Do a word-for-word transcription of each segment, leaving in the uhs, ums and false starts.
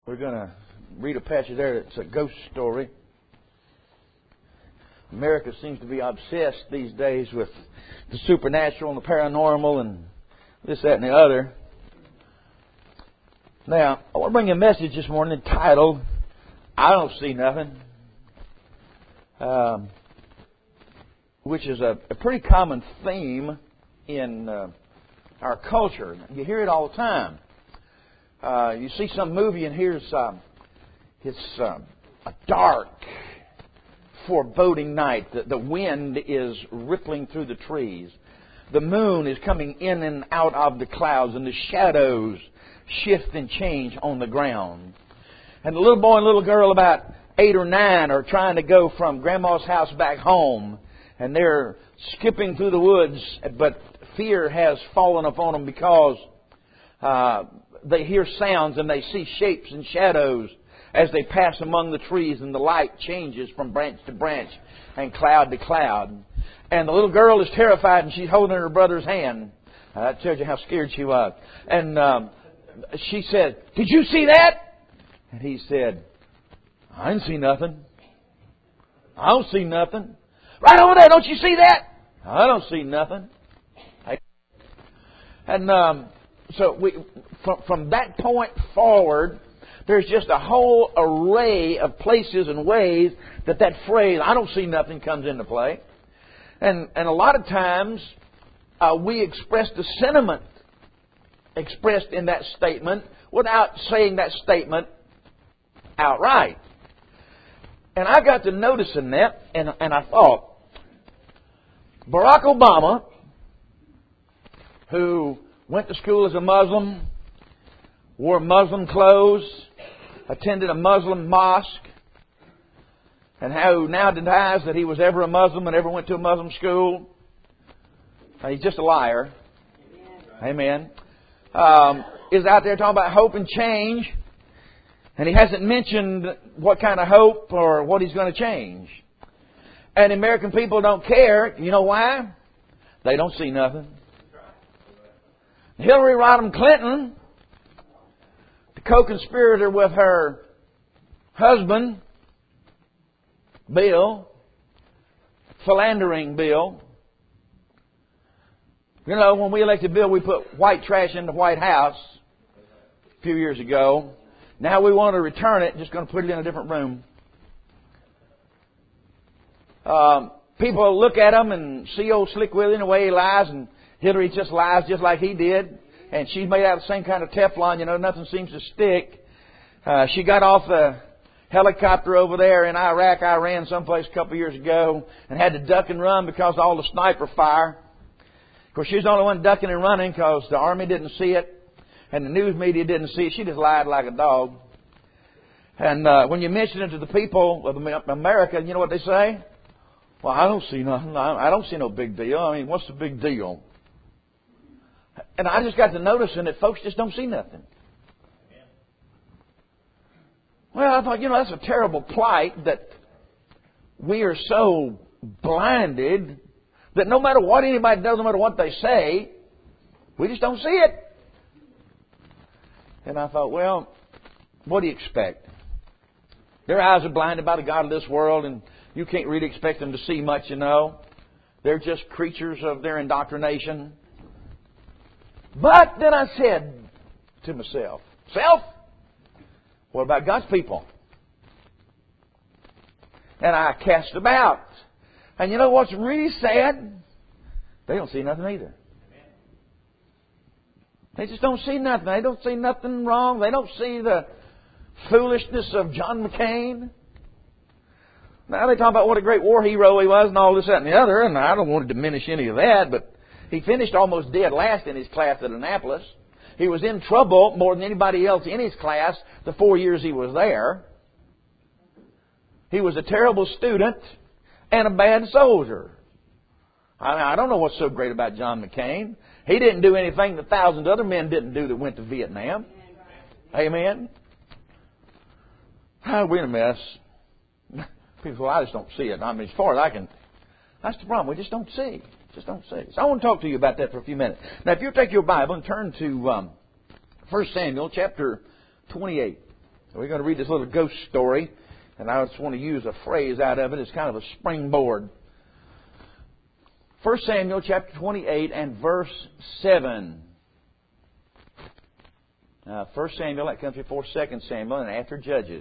We're going to read a passage there. It's a ghost story. America seems to be obsessed these days with the supernatural and the paranormal and this, that, and the other. Now, I want to bring you a message this morning entitled, I Don't See Nothing, um, which is a, a pretty common theme in uh, our culture. You hear it all the time. Uh, you see some movie and here's uh, it's uh, a dark, foreboding night. The, the wind is rippling through the trees. The moon is coming in and out of the clouds, and the shadows shift and change on the ground. And the little boy and little girl, about eight or nine, are trying to go from Grandma's house back home, and they're skipping through the woods, but fear has fallen upon them because uh, they hear sounds and they see shapes and shadows as they pass among the trees, and the light changes from branch to branch and cloud to cloud. And the little girl is terrified, and she's holding her brother's hand. Uh, that tells you how scared she was. And um, she said, "Did you see that?" And he said, "I didn't see nothing. I don't see nothing. Right over there, don't you see that?" "I don't see nothing." And um, so we, from, from that point forward, there's just a whole array of places and ways that that phrase, "I don't see nothing," comes into play. And, and a lot of times uh, we express the sentiment expressed in that statement without saying that statement outright. And I got to noticing that, and, and I thought, Barack Obama, who went to school as a Muslim, wore Muslim clothes, attended a Muslim mosque, and who now denies that he was ever a Muslim and ever went to a Muslim school. He's just a liar. Amen. Um, is out there talking about hope and change, and he hasn't mentioned what kind of hope or what he's going to change. And the American people don't care. You know why? They don't see nothing. Hillary Rodham Clinton, the co-conspirator with her husband, Bill, philandering Bill. You know, when we elected Bill, we put white trash in the White House a few years ago. Now we want to return it, just going to put it in a different room. Um, people look at him and see old Slick Willie in the way he lies, and Hillary just lies just like he did. And she's made out of the same kind of Teflon, you know, nothing seems to stick. Uh, she got off the helicopter over there in Iraq, Iran, someplace a couple of years ago, and had to duck and run because of all the sniper fire. Of course, she was the only one ducking and running because the army didn't see it, and the news media didn't see it. She just lied like a dog. And uh, when you mention it to the people of America, you know what they say? "Well, I don't see nothing. I don't see no big deal. I mean, what's the big deal?" And I just got to noticing that folks just don't see nothing. Well, I thought, you know, that's a terrible plight that we are so blinded that no matter what anybody does, no matter what they say, we just don't see it. And I thought, well, what do you expect? Their eyes are blinded by the God of this world, and you can't really expect them to see much, you know. They're just creatures of their indoctrination. But then I said to myself, Self, what about God's people? And I cast about. And you know what's really sad? They don't see nothing either. They just don't see nothing. They don't see nothing wrong. They don't see the foolishness of John McCain. Now they talk about what a great war hero he was and all this, that, and the other. And I don't want to diminish any of that, but he finished almost dead last in his class at Annapolis. He was in trouble more than anybody else in his class the four years he was there. He was a terrible student and a bad soldier. I don't know what's so great about John McCain. He didn't do anything that thousands of other men didn't do that went to Vietnam. Amen. Oh, we're in a mess. People, well, I just don't see it. I mean, as far as I can, that's the problem. We just don't see. Just don't see. So I want to talk to you about that for a few minutes. Now, if you'll take your Bible and turn to um, First Samuel chapter twenty-eight. We're going to read this little ghost story, and I just want to use a phrase out of it. It's kind of a springboard. First Samuel chapter twenty-eight and verse seven. Uh, First Samuel, that comes before Second Samuel and after Judges.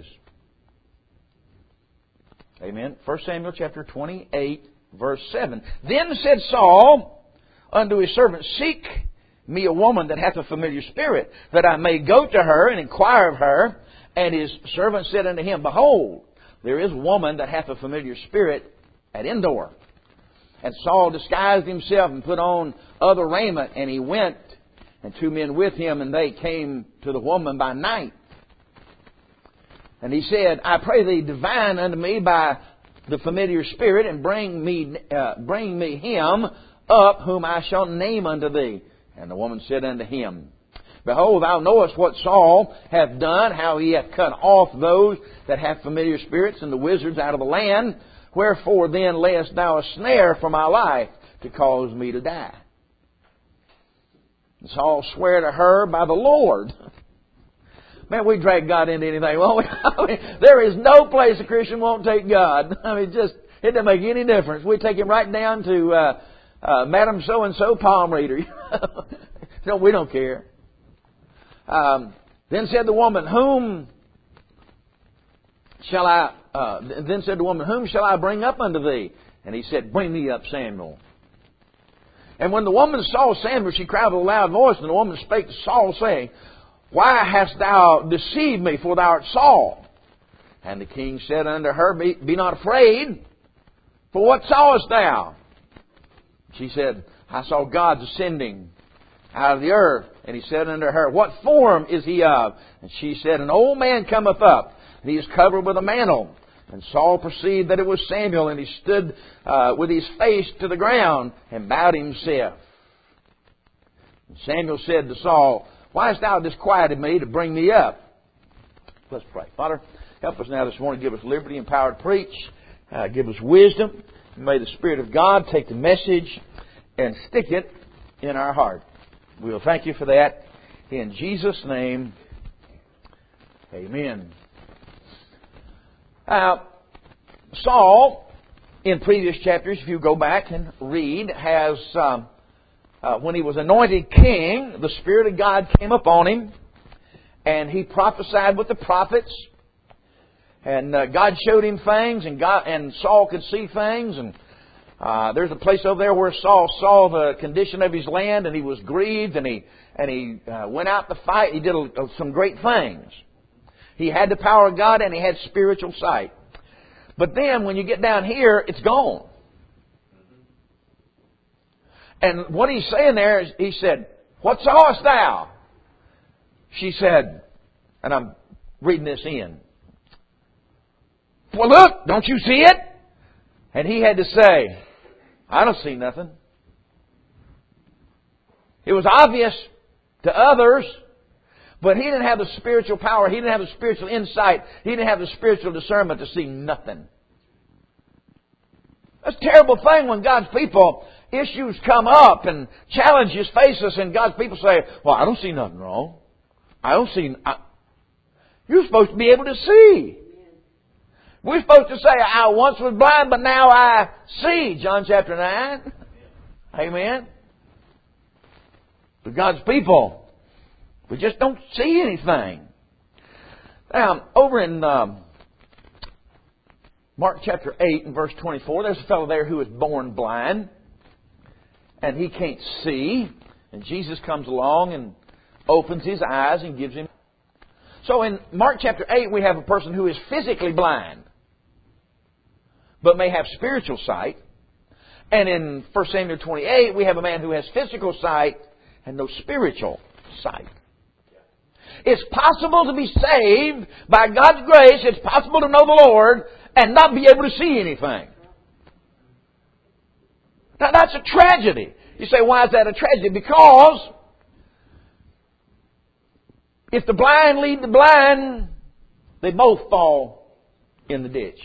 Amen. First Samuel chapter twenty-eight, verse seven. Then said Saul unto his servant, Seek me a woman that hath a familiar spirit, that I may go to her and inquire of her. And his servant said unto him, Behold, there is a woman that hath a familiar spirit at Endor. And Saul disguised himself and put on other raiment, and he went, and two men with him, and they came to the woman by night. And he said, I pray thee, divine unto me by the familiar spirit, and bring me, uh, bring me him up, whom I shall name unto thee. And the woman said unto him, Behold, thou knowest what Saul hath done, how he hath cut off those that have familiar spirits and the wizards out of the land. Wherefore then layest thou a snare for my life to cause me to die? And Saul sware to her by the Lord. Man, we drag God into anything, won't we? I mean, there is no place a Christian won't take God. I mean, just, it doesn't make any difference. We take Him right down to uh, uh, Madam So-and-so palm reader. No, we don't care. Um, then said the woman, Whom shall I... Uh, then said the woman, Whom shall I bring up unto thee? And he said, Bring me up Samuel. And when the woman saw Samuel, she cried with a loud voice, and the woman spake to Saul, saying, Why hast thou deceived me, for thou art Saul? And the king said unto her, Be, be not afraid, for what sawest thou? She said, I saw God descending out of the earth. And he said unto her, What form is he of? And she said, An old man cometh up, and he is covered with a mantle. And Saul perceived that it was Samuel, and he stood uh, with his face to the ground and bowed himself. And Samuel said to Saul, Why hast thou disquieted me to bring me up? Let's pray. Father, help us now this morning. Give us liberty and power to preach. Uh, give us wisdom. May the Spirit of God take the message and stick it in our heart. We'll thank you for that. In Jesus' name, amen. Now, Saul, in previous chapters, if you go back and read, has, um, uh, when he was anointed king, the Spirit of God came upon him, and he prophesied with the prophets, and uh, God showed him things, and God and Saul could see things, and uh, there's a place over there where Saul saw the condition of his land, and he was grieved, and he and he uh, went out to fight. He did a, some great things. He had the power of God, and he had spiritual sight. But then, when you get down here, it's gone. And what he's saying there is, he said, What sawest thou? She said, and I'm reading this in. Well, look, don't you see it? And he had to say, I don't see nothing. It was obvious to others, but he didn't have the spiritual power. He didn't have the spiritual insight. He didn't have the spiritual discernment to see nothing. That's a terrible thing when God's people, issues come up and challenges face us, and God's people say, Well, I don't see nothing wrong. I don't see... I... You're supposed to be able to see. We're supposed to say, I once was blind, but now I see. John chapter nine. Amen. But God's people, we just don't see anything. Now, over in um, Mark chapter eight and verse twenty-four, there's a fellow there who was born blind. And he can't see. And Jesus comes along and opens his eyes and gives him. So in Mark chapter eight, we have a person who is physically blind, but may have spiritual sight. And in First Samuel twenty-eight, we have a man who has physical sight and no spiritual sight. It's possible to be saved by God's grace. It's possible to know the Lord and not be able to see anything. Now that's a tragedy. You say, why is that a tragedy? Because if the blind lead the blind, they both fall in the ditch.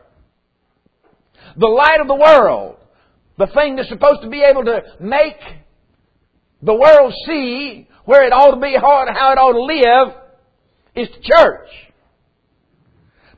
The light of the world, the thing that's supposed to be able to make the world see where it ought to be, how it ought to live, is the church.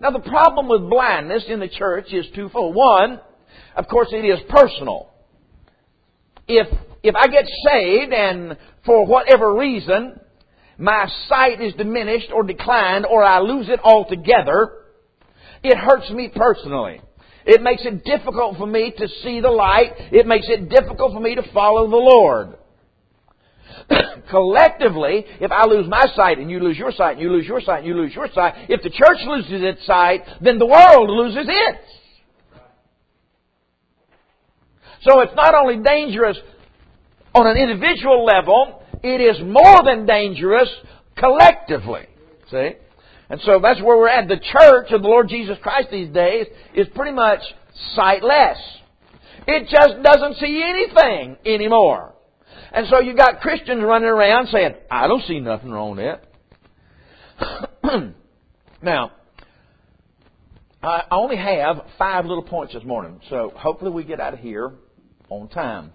Now, the problem with blindness in the church is twofold. One, of course, it is personal. If, if I get saved and for whatever reason my sight is diminished or declined or I lose it altogether, it hurts me personally. It makes it difficult for me to see the light. It makes it difficult for me to follow the Lord. Collectively, if I lose my sight and you lose your sight and you lose your sight and you lose your sight, if the church loses its sight, then the world loses its. So it's not only dangerous on an individual level, it is more than dangerous collectively. See? And so that's where we're at. The church of the Lord Jesus Christ these days is pretty much sightless. It just doesn't see anything anymore. And so you've got Christians running around saying, I don't see nothing wrong with it. Now, I only have five little points this morning, so hopefully we get out of here on time.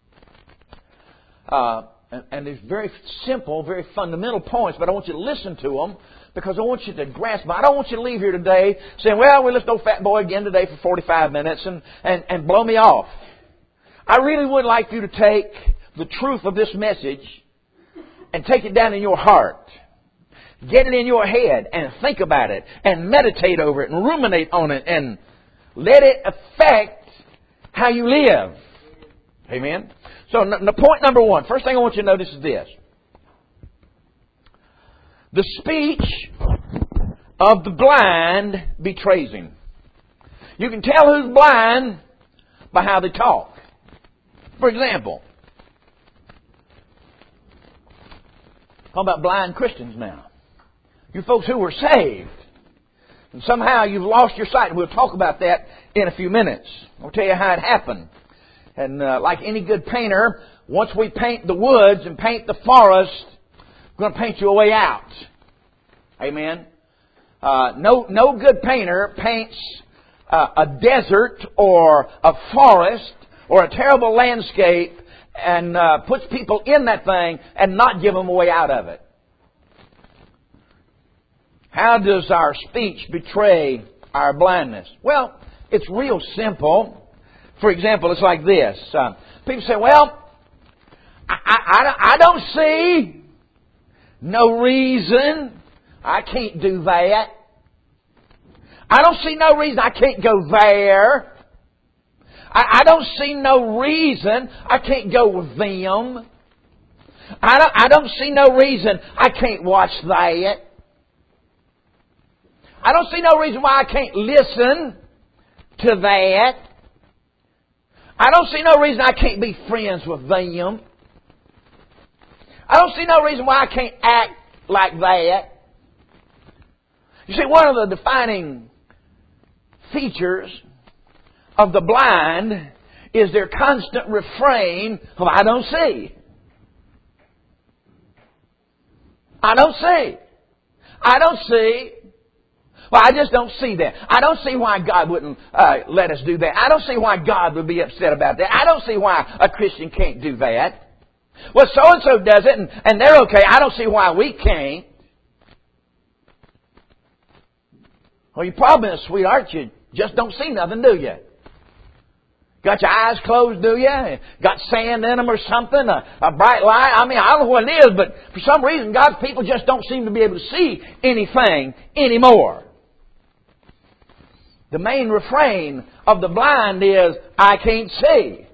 Uh, and, and these very simple, very fundamental points, but I want you to listen to them because I want you to grasp them. I don't want you to leave here today saying, well, we listened to old fat boy again today for forty-five minutes and, and, and blow me off. I really would like you to take the truth of this message and take it down in your heart. Get it in your head and think about it and meditate over it and ruminate on it and let it affect how you live. Amen? So n- point number one, first thing I want you to notice is this. The speech of the blind betrays him. You can tell who's blind by how they talk. For example, how about blind Christians now? You folks who were saved, and somehow you've lost your sight. We'll talk about that in a few minutes. I'll tell you how it happened. And uh, like any good painter, once we paint the woods and paint the forest, we're going to paint you a way out. Amen? Uh, no, no good painter paints uh, a desert or a forest or a terrible landscape and uh, puts people in that thing and not give them a way out of it. How does our speech betray our blindness? Well, it's real simple. For example, it's like this. Uh, people say, well, I, I, I don't see no reason I can't do that. I don't see no reason I can't go there. I, I don't see no reason I can't go with them. I don't, I don't see no reason I can't watch that. I don't see no reason why I can't listen to that. I don't see no reason I can't be friends with them. I don't see no reason why I can't act like that. You see, one of the defining features of the blind is their constant refrain of, I don't see. I don't see. I don't see. Well, I just don't see that. I don't see why God wouldn't uh, let us do that. I don't see why God would be upset about that. I don't see why a Christian can't do that. Well, so-and-so does it, and, and they're okay. I don't see why we can't. Well, your problem is, sweetheart, you just don't see nothing, do you? Got your eyes closed, do you? Got sand in them or something? A, a bright light? I mean, I don't know what it is, but for some reason, God's people just don't seem to be able to see anything anymore. The main refrain of the blind is, I can't see.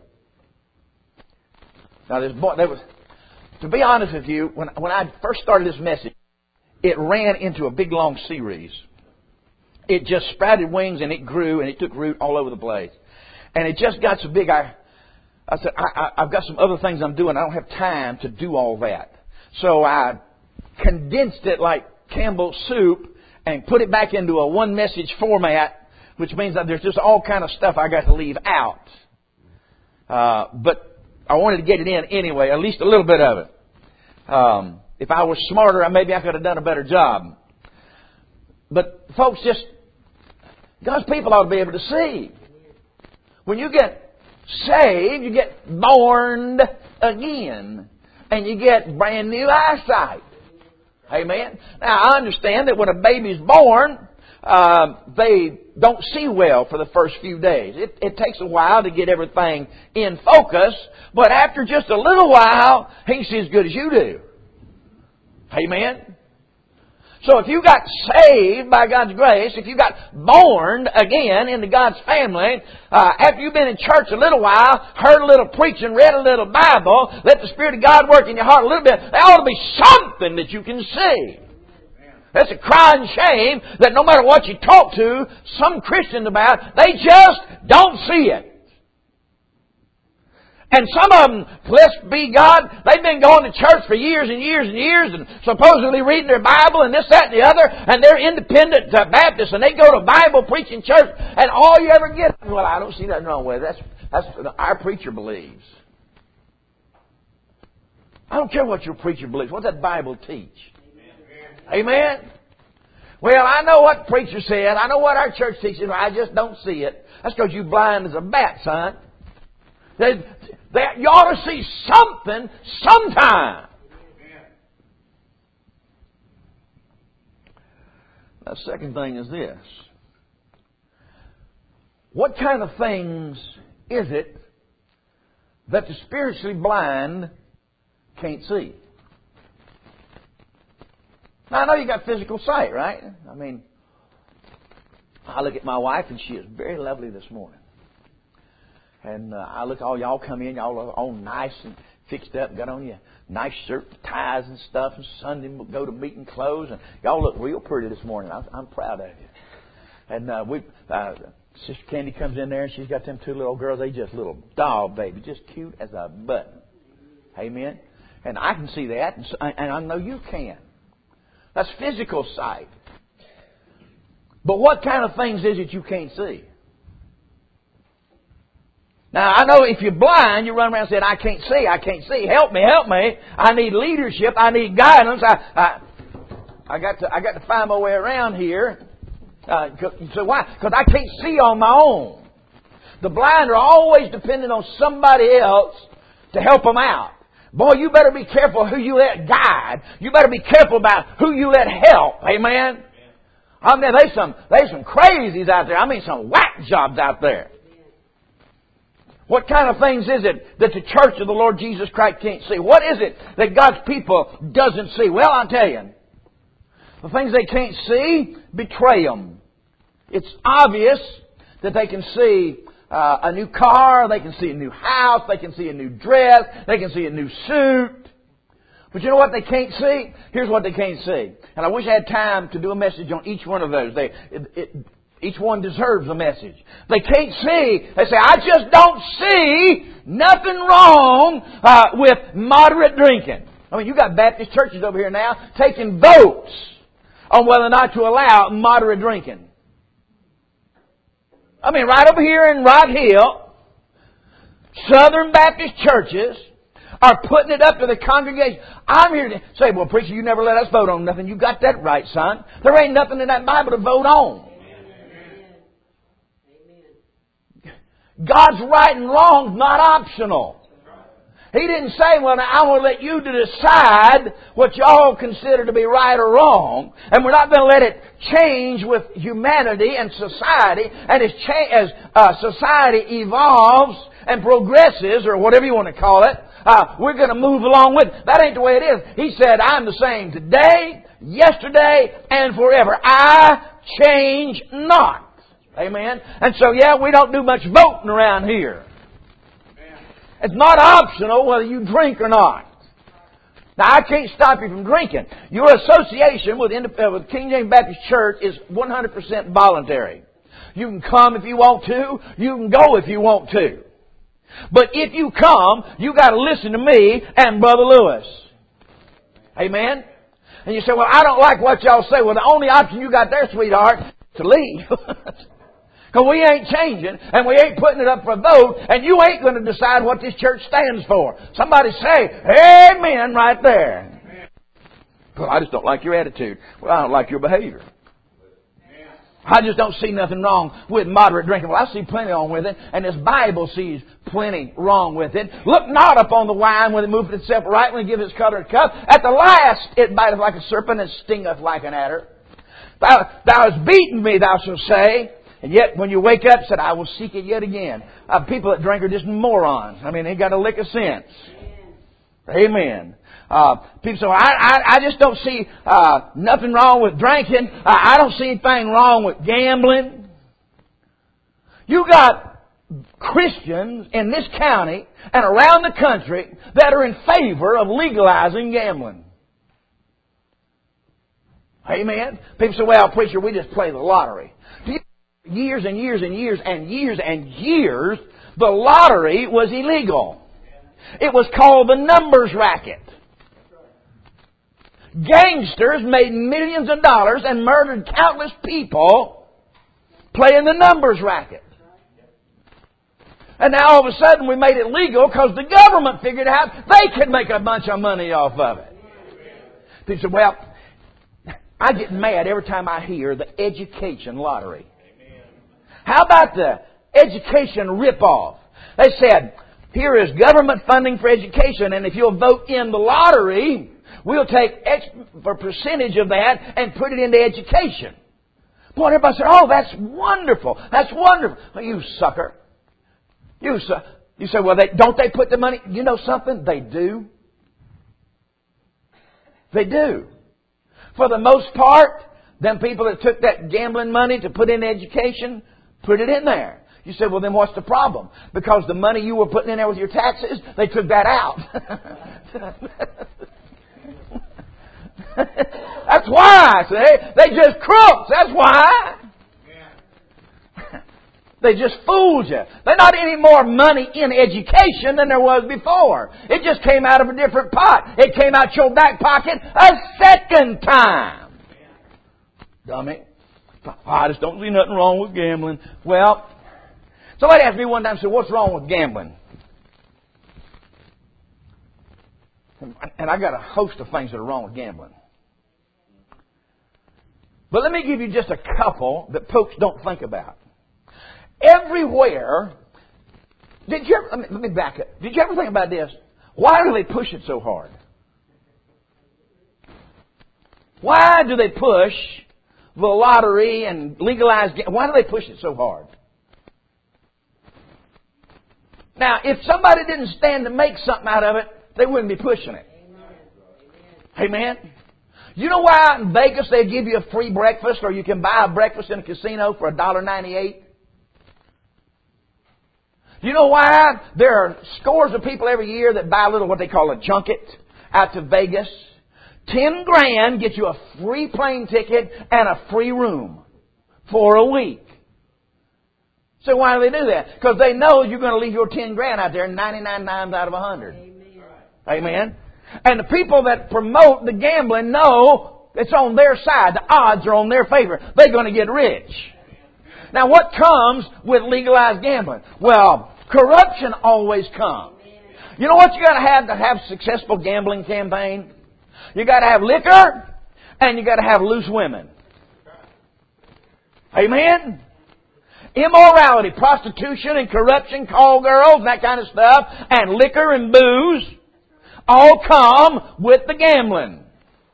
Now, there's, there was, to be honest with you, when, when I first started this message, it ran into a big, long series. It just sprouted wings and it grew and it took root all over the place. And it just got so big, I, I said, I, I, I've got some other things I'm doing. I don't have time to do all that. So I condensed it like Campbell's soup and put it back into a one-message format, which means that there's just all kind of stuff I got to leave out. Uh, but I wanted to get it in anyway, at least a little bit of it. Um, if I was smarter, maybe I could have done a better job. But folks, just God's people ought to be able to see. When you get saved, you get born again. And you get brand new eyesight. Amen. Now, I understand that when a baby's born, uh, they don't see well for the first few days. It, it takes a while to get everything in focus, but after just a little while, he can see as good as you do. Amen? So if you got saved by God's grace, if you got born again into God's family, uh, after you've been in church a little while, heard a little preaching, read a little Bible, let the Spirit of God work in your heart a little bit, there ought to be something that you can see. That's a crying shame that no matter what you talk to some Christians about, they just don't see it. And some of them, blessed be God, they've been going to church for years and years and years and supposedly reading their Bible and this, that, and the other, and they're independent uh, Baptists and they go to Bible preaching church and all you ever get, well, I don't see nothing wrong with it. That's, that's what our preacher believes. I don't care what your preacher believes. What does that Bible teach? Amen. Amen? Well, I know what the preacher said. I know what our church teaches. I just don't see it. That's because you're blind as a bat, son. They, they, you ought to see something sometime. The second thing is this. What kind of things is it that the spiritually blind can't see? Now, I know you got physical sight, right? I mean, I look at my wife and she is very lovely this morning. And uh, I look, all y'all come in, y'all are all nice and fixed up, got on your nice shirt, ties and stuff, and Sunday we'll go to meeting clothes, and y'all look real pretty this morning. I'm, I'm proud of you. And uh, we, uh, Sister Candy comes in there, and she's got them two little girls. They just little doll baby, just cute as a button. Amen. And I can see that, and, so, and I know you can. That's physical sight. But what kind of things is it you can't see? Now, I know if you're blind, you run around saying, I can't see, I can't see. Help me, help me. I need leadership. I need guidance. I I, I got to I got to find my way around here. Uh, so why? Because I can't see on my own. The blind are always dependent on somebody else to help them out. Boy, you better be careful who you let guide. You better be careful about who you let help. Amen? I mean, there's some, there's some crazies out there. I mean, some whack jobs out there. What kind of things is it that the church of the Lord Jesus Christ can't see? What is it that God's people doesn't see? Well, I'll tell you. The things they can't see betray them. It's obvious that they can see uh, a new car, they can see a new house, they can see a new dress, they can see a new suit. But you know what they can't see? Here's what they can't see. And I wish I had time to do a message on each one of those. They, it, it, each one deserves a message. They can't see. They say, I just don't see nothing wrong uh, with moderate drinking. I mean, you got Baptist churches over here now taking votes on whether or not to allow moderate drinking. I mean, right over here in Rock Hill, Southern Baptist churches are putting it up to the congregation. I'm here to say, well, preacher, you never let us vote on nothing. You got that right, son. There ain't nothing in that Bible to vote on. God's right and wrong is not optional. He didn't say, well, now I want to let you to decide what y'all consider to be right or wrong. And we're not going to let it change with humanity and society. And as, cha- as uh, society evolves and progresses, or whatever you want to call it, uh, we're going to move along with it. That ain't the way it is. He said, I'm the same today, yesterday, and forever. I change not. Amen. And so, yeah, we don't do much voting around here. It's not optional whether you drink or not. Now, I can't stop you from drinking. Your association with, with King James Baptist Church is one hundred percent voluntary. You can come if you want to. You can go if you want to. But if you come, you got to listen to me and Brother Lewis. Amen? And you say, well, I don't like what y'all say. Well, the only option you got there, sweetheart, is to leave. Because we ain't changing, and we ain't putting it up for a vote, and you ain't going to decide what this church stands for. Somebody say, amen, right there. Well, I just don't like your attitude. Well, I don't like your behavior. I just don't see nothing wrong with moderate drinking. Well, I see plenty wrong with it, and this Bible sees plenty wrong with it. Look not upon the wine when it moveth itself right, when it giveth its color a cup. At the last it biteth like a serpent and stingeth like an adder. Thou, thou hast beaten me, thou shalt say. And yet, when you wake up, said, I will seek it yet again. Uh, people that drink are just morons. I mean, they got a lick of sense. Amen. Amen. Uh, people say, I, I, I just don't see uh, nothing wrong with drinking. Uh, I don't see anything wrong with gambling. You got Christians in this county and around the country that are in favor of legalizing gambling. Amen. People say, well, preacher, we just play the lottery. Years and years and years and years and years, the lottery was illegal. It was called the numbers racket. Gangsters made millions of dollars and murdered countless people playing the numbers racket. And now all of a sudden we made it legal because the government figured out they could make a bunch of money off of it. People say, well, I get mad every time I hear the education lottery. How about the education ripoff? They said, here is government funding for education, and if you'll vote in the lottery, we'll take X for percentage of that and put it into education. Boy, everybody said, oh, that's wonderful. That's wonderful. Well, you sucker. You, su- you say, well, they, don't they put the money? You know something? They do. They do. For the most part, them people that took that gambling money to put in education, put it in there. You say, well, then what's the problem? Because the money you were putting in there with your taxes, they took that out. That's why, see? They just crooks. That's why. They just fooled you. There's not any more money in education than there was before. It just came out of a different pot. It came out your back pocket a second time. Dummy. I just don't see nothing wrong with gambling. Well, somebody asked me one time, said, what's wrong with gambling? And I got a host of things that are wrong with gambling. But let me give you just a couple that folks don't think about. Everywhere, did you ever, let me, let me back up. Did you ever think about this? Why do they push it so hard? Why do they push the lottery and legalize gambling? Why do they push it so hard? Now, if somebody didn't stand to make something out of it, they wouldn't be pushing it. Amen? You know why out in Vegas they give you a free breakfast, or you can buy a breakfast in a casino for one dollar ninety-eight? You know why there are scores of people every year that buy a little what they call a junket out to Vegas? Ten grand gets you a free plane ticket and a free room for a week. So why do they do that? Because they know you're going to leave your ten grand out there ninety-nine times out of a hundred. Amen. Amen. And the people that promote the gambling know it's on their side. The odds are on their favor. They're going to get rich. Now, what comes with legalized gambling? Well, corruption always comes. You know what you got to have to have a successful gambling campaign? You got to have liquor, and you got to have loose women. Amen? Immorality, prostitution, and corruption, call girls, and that kind of stuff, and liquor and booze, all come with the gambling.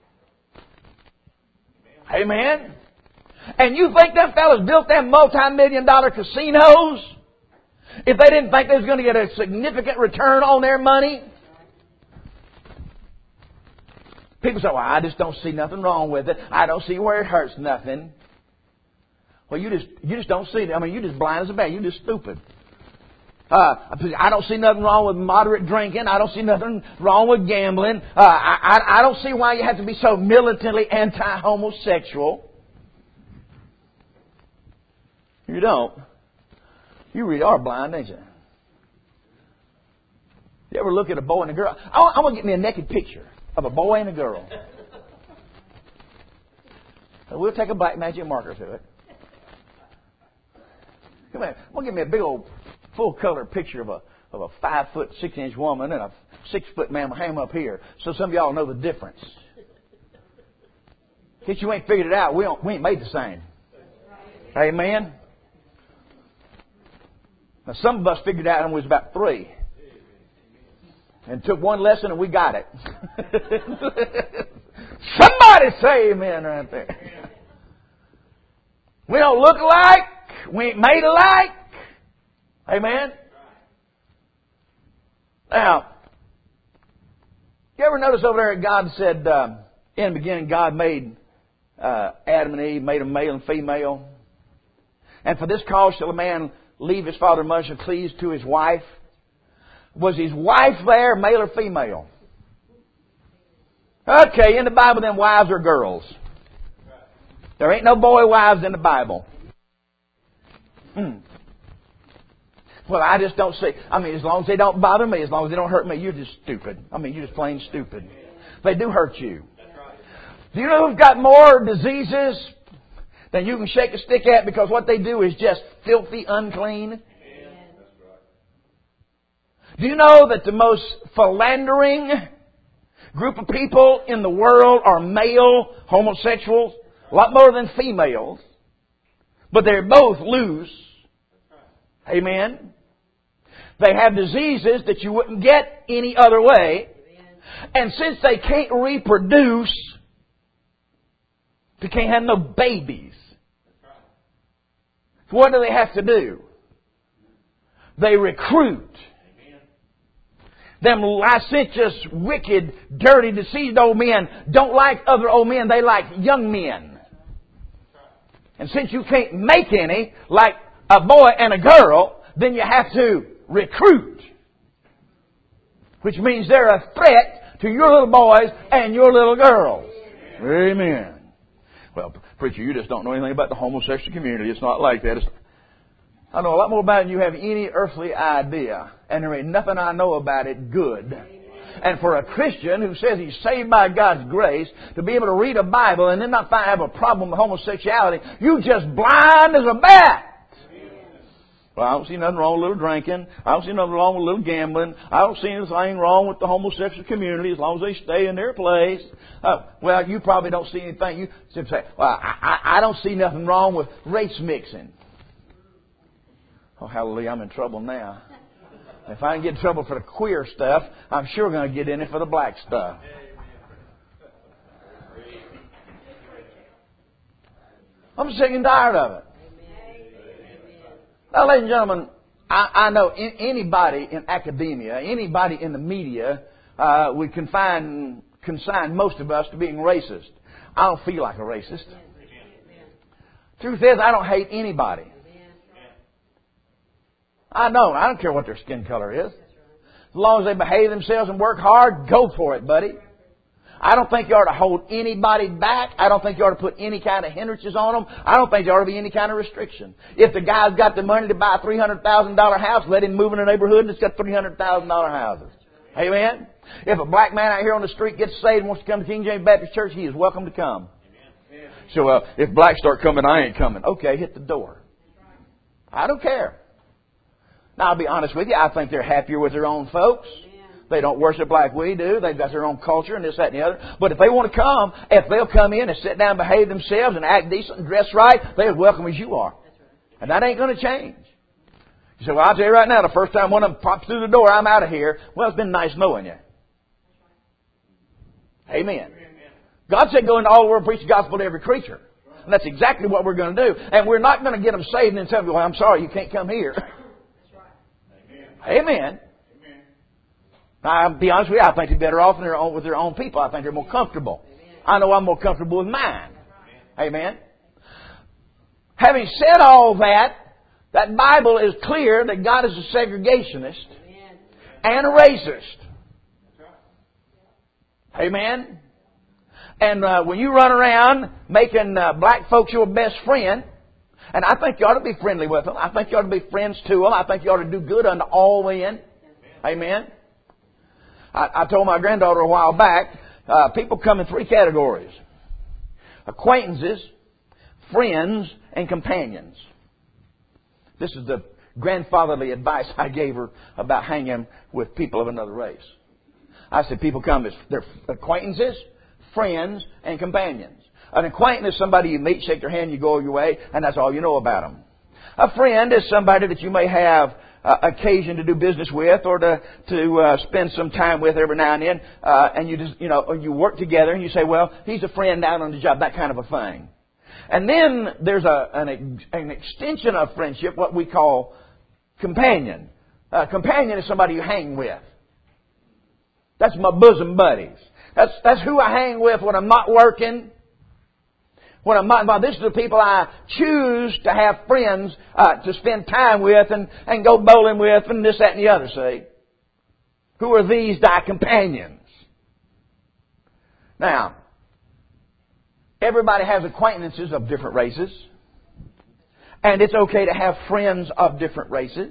Amen? And you think them fellas built them multi-million dollar casinos if they didn't think they was going to get a significant return on their money? People say, well, I just don't see nothing wrong with it. I don't see where it hurts nothing. Well, you just you just don't see it. I mean, you're just blind as a bat. You're just stupid. Uh, I don't see nothing wrong with moderate drinking. I don't see nothing wrong with gambling. Uh, I, I, I don't see why you have to be so militantly anti-homosexual. You don't. You really are blind, ain't you? You ever look at a boy and a girl? I want, I want to get me a naked picture of a boy and a girl. So we'll take a black magic marker to it. Come here. We'll give me a big old full color picture of a of a five foot six inch woman and a six foot man with him up here, so some of y'all know the difference. In case you ain't figured it out, we don't, we ain't made the same. Amen. Now some of us figured it out when we was about three, and took one lesson and we got it. Somebody say amen right there. We don't look alike. We ain't made alike. Amen? Now, you ever notice over there God said, uh, in the beginning God made uh, Adam and Eve, made them male and female. And for this cause shall a man leave his father and mother and cleave to his wife. Was his wife there, male or female? Okay, in the Bible then wives are girls. There ain't no boy wives in the Bible. Hmm. Well, I just don't see. I mean, as long as they don't bother me, as long as they don't hurt me, you're just stupid. I mean, you're just plain stupid. They do hurt you. Do you know who's got more diseases than you can shake a stick at because what they do is just filthy unclean? Do you know that the most philandering group of people in the world are male homosexuals? A lot more than females. But they're both loose. Amen. They have diseases that you wouldn't get any other way. And since they can't reproduce, they can't have no babies. So what do they have to do? They recruit. Them licentious, wicked, dirty, deceived old men don't like other old men. They like young men. And since you can't make any, like a boy and a girl, then you have to recruit. Which means they're a threat to your little boys and your little girls. Amen. Well, preacher, you just don't know anything about the homosexual community. It's not like that. It's, I know a lot more about it than you have any earthly idea. And there ain't nothing I know about it good. And for a Christian who says he's saved by God's grace, to be able to read a Bible and then not find, have a problem with homosexuality, you just blind as a bat. Well, I don't see nothing wrong with a little drinking. I don't see nothing wrong with a little gambling. I don't see anything wrong with the homosexual community as long as they stay in their place. Uh, well, you probably don't see anything. You say, well, I, I, I don't see nothing wrong with race mixing. Oh, hallelujah, I'm in trouble now. If I can get in trouble for the queer stuff, I'm sure going to get in it for the black stuff. I'm sick and tired of it. Now, ladies and gentlemen, I, I know in, anybody in academia, anybody in the media uh, would confine, consign most of us to being racist. I don't feel like a racist. Truth is, I don't hate anybody. I don't. I don't care what their skin color is. As long as they behave themselves and work hard, go for it, buddy. I don't think you ought to hold anybody back. I don't think you ought to put any kind of hindrances on them. I don't think there ought to be any kind of restriction. If the guy's got the money to buy a three hundred thousand dollars house, let him move in a neighborhood that's got three hundred thousand dollars houses. Amen? If a black man out here on the street gets saved and wants to come to King James Baptist Church, he is welcome to come. Amen. So uh, if blacks start coming, I ain't coming. Okay, hit the door. I don't care. Now, I'll be honest with you. I think they're happier with their own folks. They don't worship like we do. They've got their own culture and this, that, and the other. But if they want to come, if they'll come in and sit down and behave themselves and act decent and dress right, they're as welcome as you are. And that ain't going to change. You say, well, I'll tell you right now, the first time one of them pops through the door, I'm out of here. Well, it's been nice knowing you. Amen. God said go into all the world and preach the gospel to every creature. And that's exactly what we're going to do. And we're not going to get them saved and then tell them, well, I'm sorry, you can't come here. Amen. I'll be honest with you, I think they're better off in their own, with their own people. I think they're more comfortable. I know I'm more comfortable with mine. Amen. Having said all that, that Bible is clear that God is a segregationist and a racist. Amen. And uh, when you run around making uh, black folks your best friend, and I think you ought to be friendly with them. I think you ought to be friends to them. I think you ought to do good unto all men. Amen. I, I told my granddaughter a while back, uh, people come in three categories. Acquaintances, friends, and companions. This is the grandfatherly advice I gave her about hanging with people of another race. I said people come as their acquaintances, friends, and companions. An acquaintance is somebody you meet, shake their hand, you go your way, and that's all you know about them. A friend is somebody that you may have uh, occasion to do business with or to to uh, spend some time with every now and then, uh, and you just you know or you work together and you say, well, he's a friend out on the job, that kind of a thing. And then there's a, an, an extension of friendship, what we call companion. A companion is somebody you hang with. That's my bosom buddies. That's, that's who I hang with when I'm not working. When I'm not involved. These are the people I choose to have friends uh, to spend time with and, and go bowling with and this, that, and the other, see. Who are these thy companions? Now, everybody has acquaintances of different races. And it's okay to have friends of different races.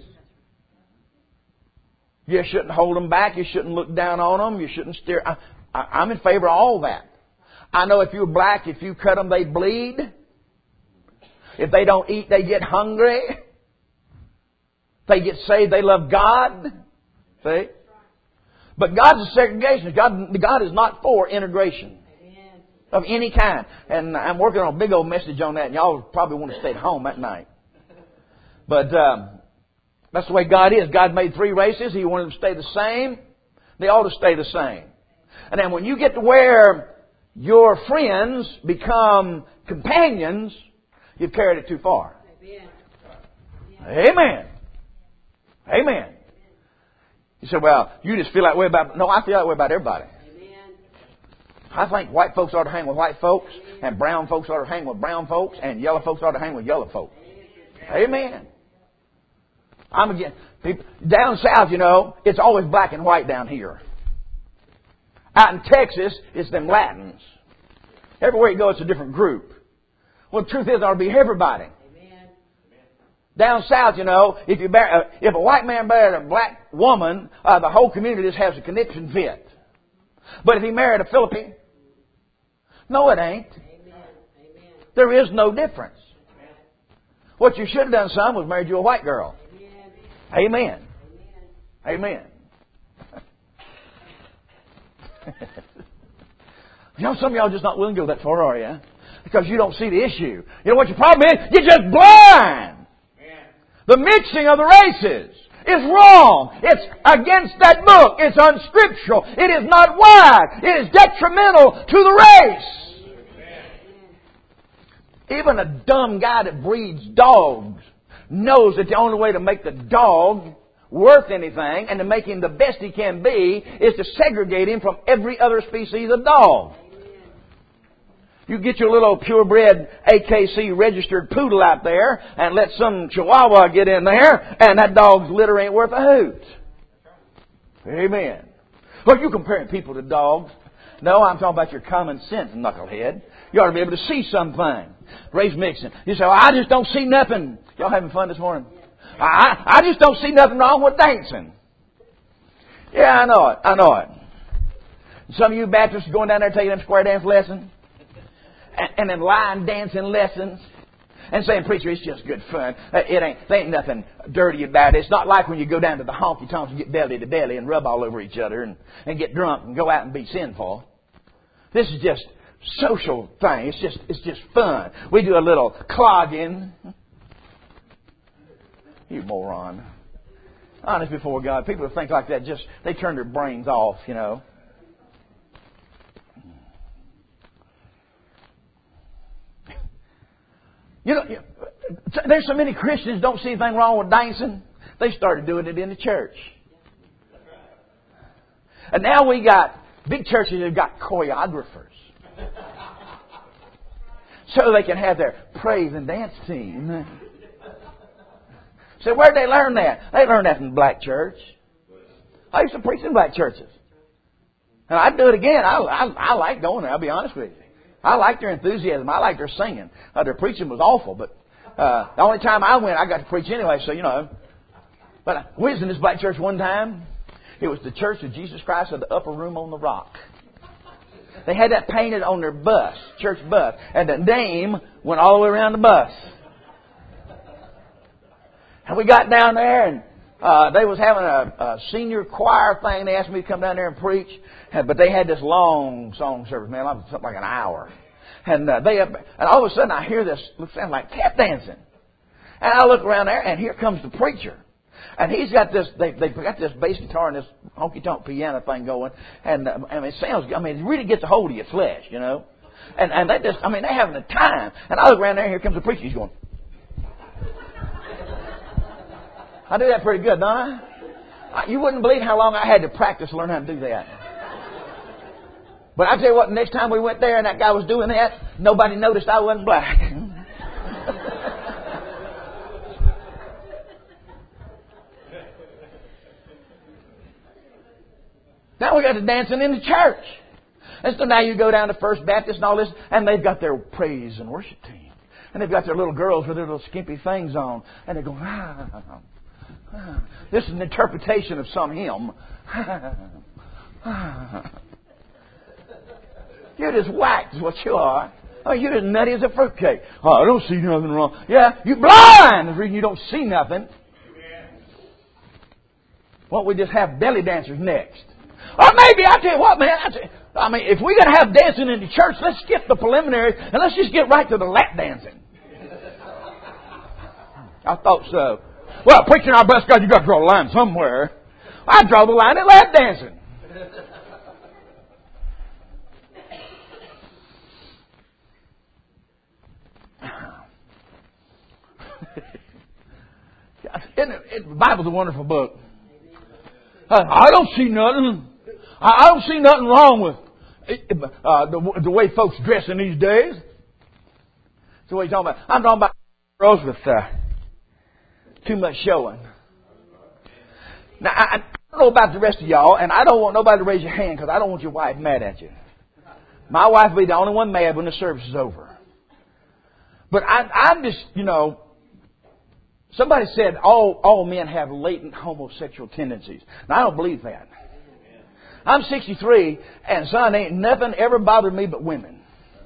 You shouldn't hold them back. You shouldn't look down on them. You shouldn't stare. I, I, I'm in favor of all that. I know if you're black, if you cut them, they bleed. If they don't eat, they get hungry. If they get saved, they love God. See? But God's a segregationist. God, God is not for integration of any kind. And I'm working on a big old message on that, and y'all probably want to stay at home that night. But um, that's the way God is. God made three races. He wanted them to stay the same. They ought to stay the same. And then when you get to where your friends become companions, you've carried it too far. Amen. Amen. Amen. You say, well, you just feel that way about... No, I feel that way about everybody. Amen. I think white folks ought to hang with white folks, and brown folks ought to hang with brown folks, and yellow folks ought to hang with yellow folks. Amen. I'm again. People, down south, you know, it's always black and white down here. Out in Texas, it's them Latins. Everywhere you go, it's a different group. Well, the truth is, it ought to be everybody. Amen. Down south, you know, if you bear, uh, if a white man married a black woman, uh, the whole community just has a conniption fit. But if he married a Philippine, no, it ain't. Amen. There is no difference. Amen. What you should have done, son, was married you a white girl. Amen. Amen. Amen. You know, some of y'all just not willing to go that far, are you? Because you don't see the issue. You know what your problem is? You're just blind. Yeah. The mixing of the races is wrong. It's against that book. It's unscriptural. It is not wise. It is detrimental to the race. Yeah. Even a dumb guy that breeds dogs knows that the only way to make the dog worth anything and to make him the best he can be is to segregate him from every other species of dog. You get your little purebred A K C registered poodle out there and let some chihuahua get in there and that dog's litter ain't worth a hoot. Amen. Well, you comparing people to dogs. No, I'm talking about your common sense, knucklehead. You ought to be able to see something. Ray's mixing. You say, well, I just don't see nothing. Y'all having fun this morning? I, I just don't see nothing wrong with dancing. Yeah, I know it. I know it. Some of you Baptists are going down there taking them square dance lessons and, and then line dancing lessons and saying, preacher, it's just good fun. It ain't, there ain't nothing dirty about it. It's not like when you go down to the honky tonks and get belly to belly and rub all over each other and, and get drunk and go out and be sinful. This is just social thing. It's just, it's just fun. We do a little clogging. You moron. Honest before God, people who think like that, just they turn their brains off, you know. You know, there's so many Christians don't see anything wrong with dancing. They started doing it in the church. And now we got big churches that have got choreographers. So they can have their praise and dance team. So where'd they learn that? They learned that in the black church. I used to preach in black churches. And I'd do it again. I, I, I like going there, I'll be honest with you. I liked their enthusiasm. I liked their singing. Uh, their preaching was awful, but uh, the only time I went, I got to preach anyway, so, you know. But uh, we was in this black church one time. It was the Church of Jesus Christ of the Upper Room on the Rock. They had that painted on their bus, church bus, and the name went all the way around the bus. And we got down there, and uh, they was having a, a senior choir thing. They asked me to come down there and preach, and, but they had this long song service, man, something like an hour. And uh, they, and all of a sudden, I hear this, it sounds like tap dancing. And I look around there, and here comes the preacher. And he's got this, they, they've got this bass guitar and this honky-tonk piano thing going. And uh, I mean, it sounds, I mean, it really gets a hold of your flesh, you know. And and they just, I mean, they're having a time. And I look around there, and here comes the preacher. He's going. I do that pretty good, don't I? You wouldn't believe how long I had to practice to learn how to do that. But I tell you what, the next time we went there and that guy was doing that, nobody noticed I wasn't black. Now we got to dancing in the church. And so now you go down to First Baptist and all this, and they've got their praise and worship team. And they've got their little girls with their little skimpy things on. And they're going, ah, ah. This is an interpretation of some hymn. You're just whacked is what you are. Oh, you're as nutty as a fruitcake. Oh, I don't see nothing wrong. Yeah, you blind. The reason you don't see nothing. Why don't we just have belly dancers next? Or maybe, I tell you what, man. I, tell you, I mean, if we're going to have dancing in the church, let's skip the preliminaries and let's just get right to the lap dancing. I thought so. Well, preaching our best God, you got to draw a line somewhere. I draw the line at lap dancing. Isn't it, it, the Bible's a wonderful book. Uh, I don't see nothing. I, I don't see nothing wrong with uh, the, the way folks dress in these days. So what are you talking about? I'm talking about girls with uh, too much showing. Now, I, I don't know about the rest of y'all, and I don't want nobody to raise your hand because I don't want your wife mad at you. My wife will be the only one mad when the service is over. But I, I'm just, you know, somebody said all, all men have latent homosexual tendencies. Now, I don't believe that. I'm sixty-three, and son, ain't nothing ever bothered me but women.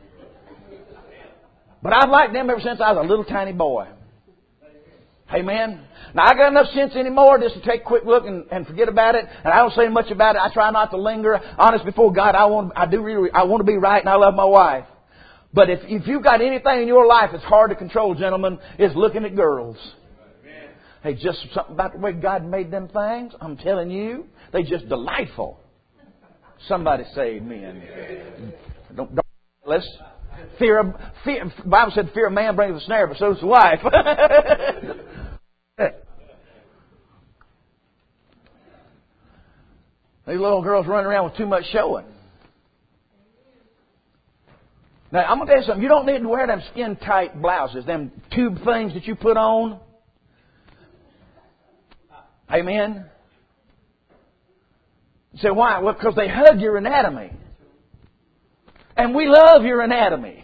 But I've liked them ever since I was a little tiny boy. Amen. Now, I got enough sense anymore just to take a quick look and, and forget about it. And I don't say much about it. I try not to linger. Honest before God, I want, I do really, I want to be right, and I love my wife. But if, if you've got anything in your life that's hard to control, gentlemen, it's looking at girls. Hey, just something about the way God made them things. I'm telling you, they're just delightful. Somebody say amen. Don't, don't let's fear of fear. The Bible said fear of man brings a snare, but so does the wife. These little girls running around with too much showing. Now, I'm going to tell you something. You don't need to wear them skin-tight blouses, them tube things that you put on. Amen? You say, why? Well, because they hug your anatomy. And we love your anatomy.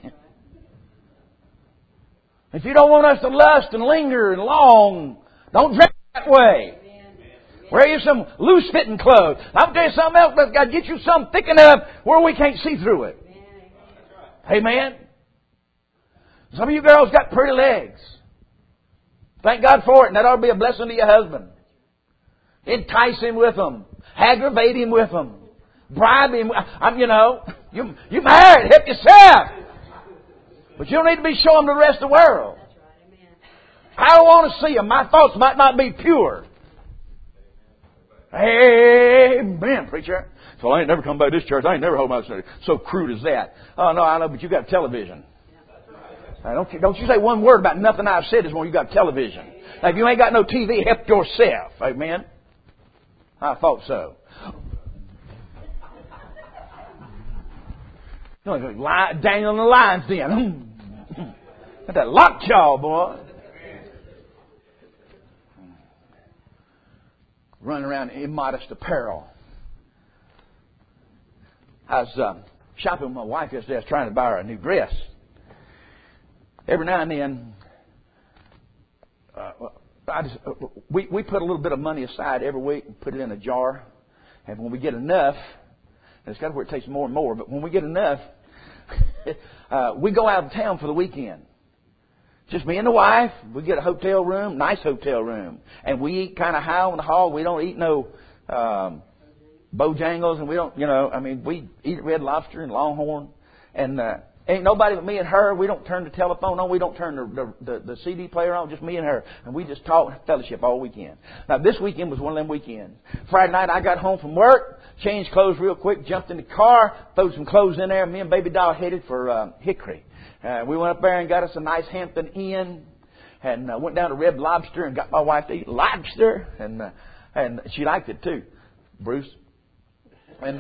If you don't want us to lust and linger and long, don't dress that way. Wear you some loose-fitting clothes. I'll tell you something else, but God, get you something thick enough where we can't see through it. Amen? Some of you girls got pretty legs. Thank God for it, and that ought to be a blessing to your husband. Entice him with them. Aggravate him with them. Bribe him. I'm, you know, you, you married. Help yourself. But you don't need to be showing them to the rest of the world. I don't want to see them. My thoughts might not be pure. Amen, preacher. So I ain't never come by this church. I ain't never hold my Sunday. So crude as that. Oh, no, I know, but you got television. Now, don't, you, don't you say one word about nothing I've said is when you got television. Now, if you ain't got no T V, help yourself. Amen. I thought so. Daniel in the lion's den. Got that lockjaw, boy. Running around in immodest apparel. I was uh, shopping with my wife yesterday. I was trying to buy her a new dress. Every now and then, uh, I just, uh, we, we put a little bit of money aside every week and put it in a jar. And when we get enough, and it's kind of where it takes more and more, but when we get enough, uh, we go out of town for the weekend. Just me and the wife. We get a hotel room, nice hotel room. And we eat kind of high on the hog. We don't eat no um, Bojangles, and we don't, you know, I mean, we eat Red Lobster and Longhorn. And uh, Ain't nobody but me and her. We don't turn the telephone on. We don't turn the, the, the, the C D player on. Just me and her. And we just talk and fellowship all weekend. Now, this weekend was one of them weekends. Friday night, I got home from work, changed clothes real quick, jumped in the car, threw some clothes in there. Me and Baby Doll headed for uh, Hickory. Uh, we went up there and got us a nice Hampton Inn. And uh, went down to Red Lobster and got my wife to eat lobster. And, uh, and she liked it too, Bruce. And...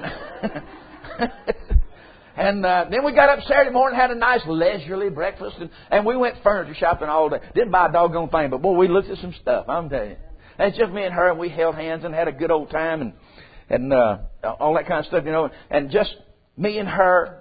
And uh, then we got up Saturday morning, had a nice leisurely breakfast, and, and we went furniture shopping all day. Didn't buy a doggone thing, but boy, we looked at some stuff, I'm telling you. And it's just me and her, and we held hands and had a good old time, and and uh, all that kind of stuff, you know. And just me and her.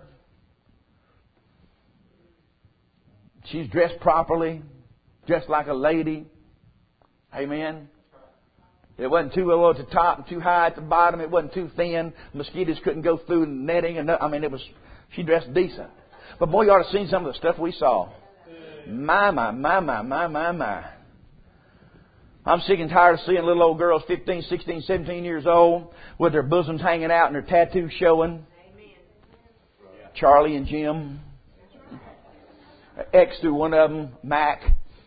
She's dressed properly, dressed like a lady. Amen. It wasn't too low at the top and too high at the bottom. It wasn't too thin. Mosquitoes couldn't go through the netting. And I mean, it was. She dressed decent. But boy, you ought to have seen some of the stuff we saw. My, my, my, my, my, my, my. I'm sick and tired of seeing little old girls, fifteen, sixteen, seventeen years old, with their bosoms hanging out and their tattoos showing. Charlie and Jim. X through one of them, Mac.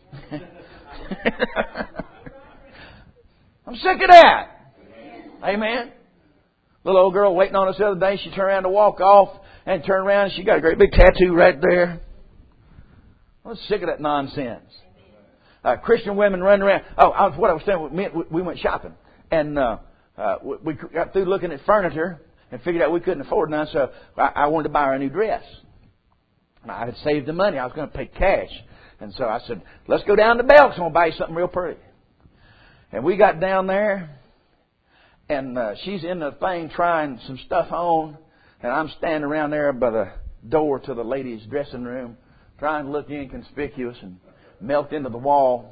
I'm sick of that. Amen. Little old girl waiting on us the other day. She turned around to walk off and turned around and she got a great big tattoo right there. I'm sick of that nonsense. Uh, Christian women running around. Oh, I was, what I was saying, we, we went shopping. And uh, uh, we got through looking at furniture and figured out we couldn't afford none. So I, I wanted to buy her a new dress. And I had saved the money. I was going to pay cash. And so I said, let's go down to Belk's. I'm going to buy you something real pretty. And we got down there, and uh, she's in the thing trying some stuff on, and I'm standing around there by the door to the ladies' dressing room, trying to look inconspicuous and melt into the wall.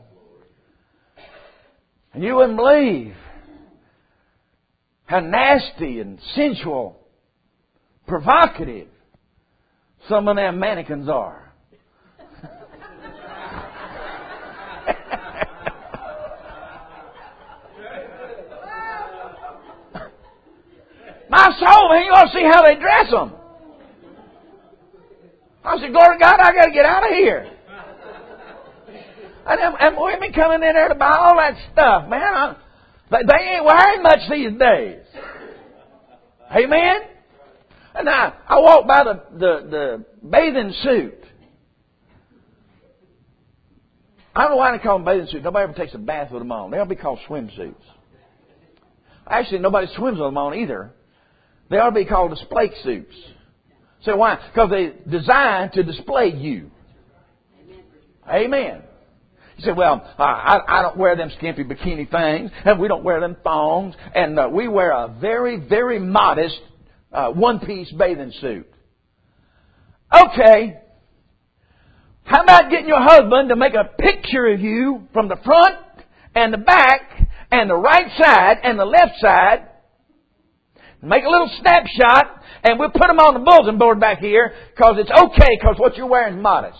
And you wouldn't believe how nasty and sensual, provocative some of them mannequins are. My soul, man, you ought to see how they dress them. I said, glory to God, I got to get out of here. And, and women coming in there to buy all that stuff, man. I, they, they ain't wearing much these days. Amen? And I, I walked by the, the, the bathing suit. I don't know why they call them bathing suits. Nobody ever takes a bath with them on. They ought to be called swimsuits. Actually, nobody swims with them on either. They ought to be called display suits. So why? Because they're designed to display you. Amen. You say, well, uh, I, I don't wear them skimpy bikini things, and we don't wear them thongs, and uh, we wear a very, very modest uh, one-piece bathing suit. Okay. How about getting your husband to make a picture of you from the front and the back and the right side and the left side? Make a little snapshot, and we'll put them on the bulletin board back here, because it's okay, because what you're wearing is modest.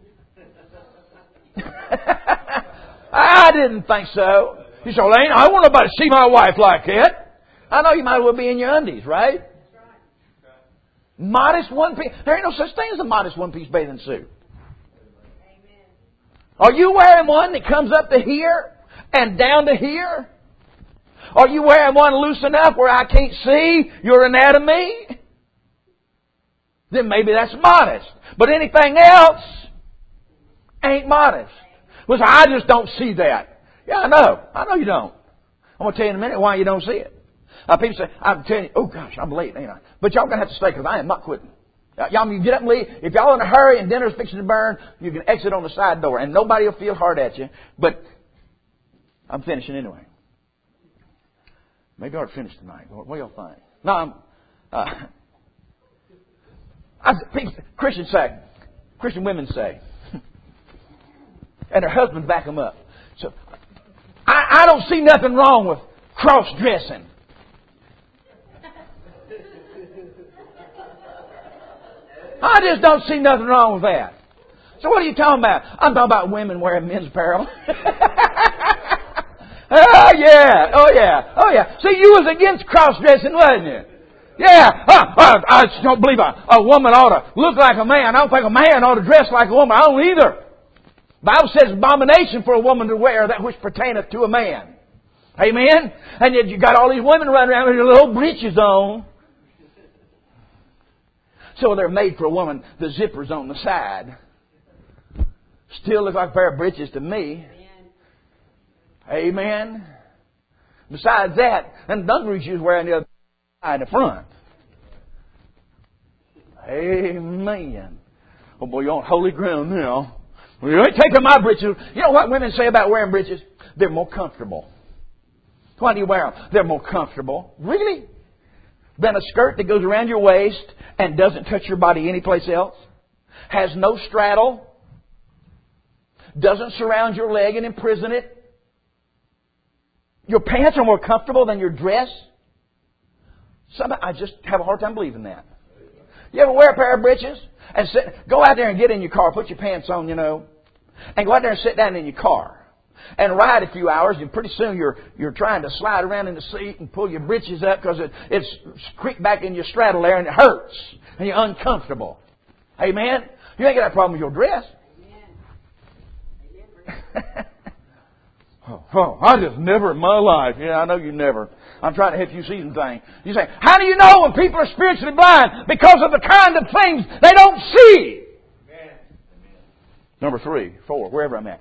I didn't think so. You say, well, ain't, I want nobody to see my wife like that. I know you might as well be in your undies, right? Modest one piece. There ain't no such thing as a modest one piece bathing suit. Are you wearing one that comes up to here and down to here? Are you wearing one loose enough where I can't see your anatomy? Then maybe that's modest. But anything else ain't modest. Well, I just don't see that. Yeah, I know. I know you don't. I'm going to tell you in a minute why you don't see it. Uh, people say, I'm telling you, oh gosh, I'm late, ain't I? But y'all going to have to stay because I am not quitting. Uh, y'all can get up and leave. If y'all in a hurry and dinner's fixing to burn, you can exit on the side door and nobody will feel hard at you. But I'm finishing anyway. Maybe I ought to finish tonight. What do y'all think? No, I'm, uh, I, Christians say, Christian women say, and their husbands back them up. So, I, I don't see nothing wrong with cross-dressing. I just don't see nothing wrong with that. So what are you talking about? I'm talking about women wearing men's apparel. Oh yeah, oh yeah, oh yeah. See, you was against cross-dressing, wasn't you? Yeah, uh, uh, I just don't believe a, a woman ought to look like a man. I don't think a man ought to dress like a woman. I don't either. The Bible says it's abomination for a woman to wear that which pertaineth to a man. Amen? And yet you got all these women running around with their little breeches on. So they're made for a woman. The zipper's on the side. Still look like a pair of breeches to me. Amen. Besides that, them dungarees you was wearing the other side in the front. Amen. Oh boy, you're on holy ground now. Well, you ain't taking my breeches. You know what women say about wearing breeches? They're more comfortable. Why do you wear them? They're more comfortable. Really? Than a skirt that goes around your waist and doesn't touch your body anyplace else. Has no straddle. Doesn't surround your leg and imprison it. Your pants are more comfortable than your dress. Some, I just have a hard time believing that. You ever wear a pair of breeches and sit, go out there and get in your car, put your pants on, you know, and go out there and sit down in your car and ride a few hours, and pretty soon you're you're trying to slide around in the seat and pull your breeches up because it, it's creaked back in your straddle there and it hurts and you're uncomfortable. Amen? You ain't got that problem with your dress. Amen. Oh, oh, I just never in my life. Yeah, I know you never. I'm trying to help you see some things. You say, how do you know when people are spiritually blind? Because of the kind of things they don't see. Amen. Number three, four, wherever I'm at.